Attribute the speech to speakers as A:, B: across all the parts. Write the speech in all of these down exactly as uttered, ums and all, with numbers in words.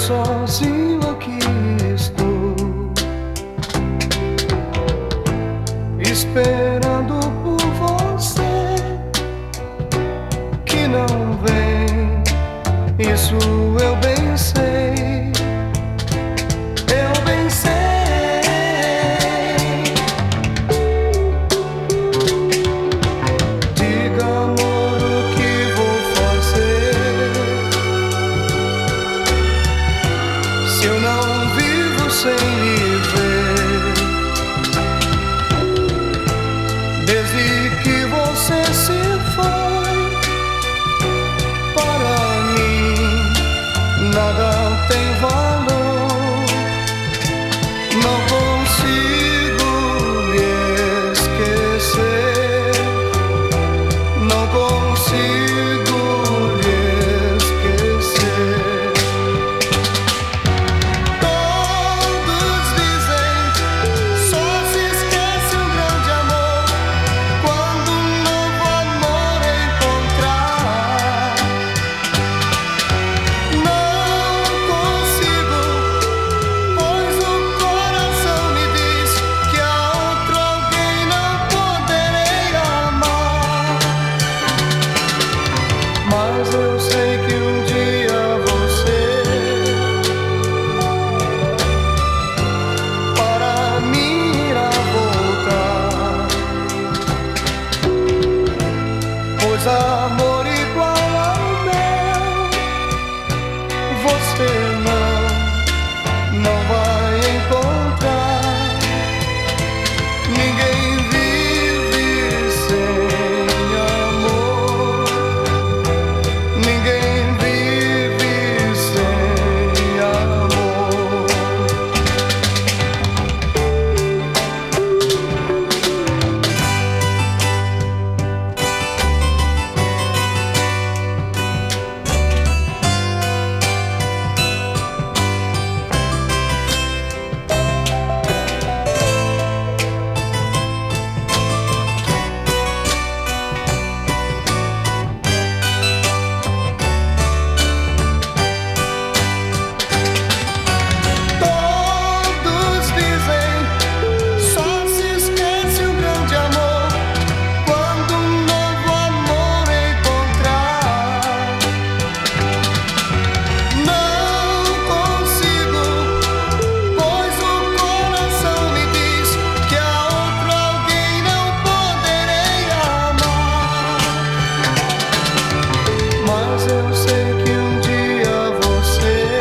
A: sozinho aqui estou, esperando por você que não vem. Isso eu bem sei, eu bem sei. Diga, amor, o que vou fazer se eu não vivo sem lhe ver? Desde que você se foi, para mim nada tem valor. Não consigo lhe esquecer, não consigo lhe esquecer. Todos dizem, só se esquece um grande amor quando um novo amor encontrar. Não consigo, pois o coração me diz que a outro alguém não poderei amar. Mas eu sei que um dia você para mim irá voltar, pois amor igual ao meu você não, não vai encontrar. Ninguém vive sem amor, ninguém vive sem amor. Todos dizem, só se esquece um grande amor quando um novo amor encontrar. Não consigo, pois o coração me diz que a outro alguém não poderei amar. Mas eu sei que um dia você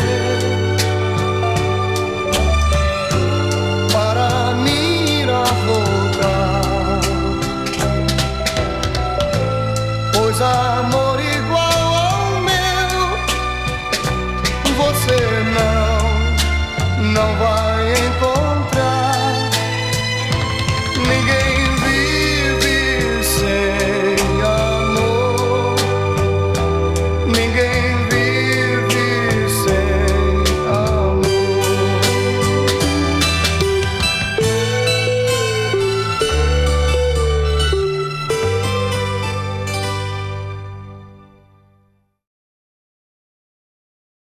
A: para mim irá voltar, pois amor